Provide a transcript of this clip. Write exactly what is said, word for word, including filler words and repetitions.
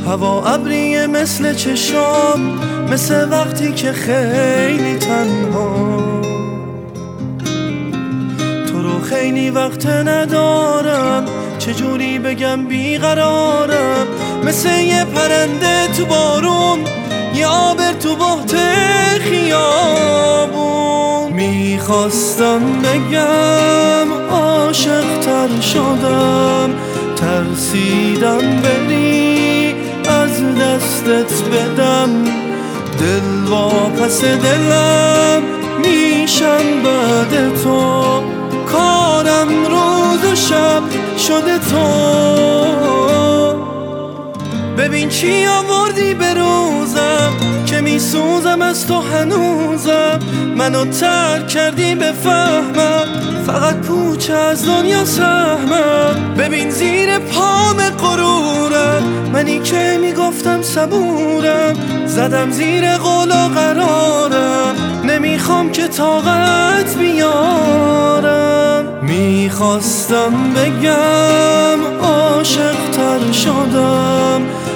هوا ابریه مثل چشام، مثل وقتی که خیلی تنها. تو رو خیلی وقت ندارم، چجوری بگم بیقرارم. مثل یه پرنده تو بارون، یه آبر تو بحت خیابون. میخواستم بگم عاشق تر شدم، ترسیدم بری از دستت بدم. دل واپس دلم میشم بعد تو، کارم روز و شب شده تو. ببین چی آوردی به روزم که میسوزم از تو هنوزم. منو ترک کردی بفهمم، فقط پوچ از دنیا سهمم. ببین زیر پام غرورم، منی که میگفتم صبورم. زدم زیر قول و قرارم، نمیخوام که طاقت بیارم. میخواستم بگم عاشق تر شدم،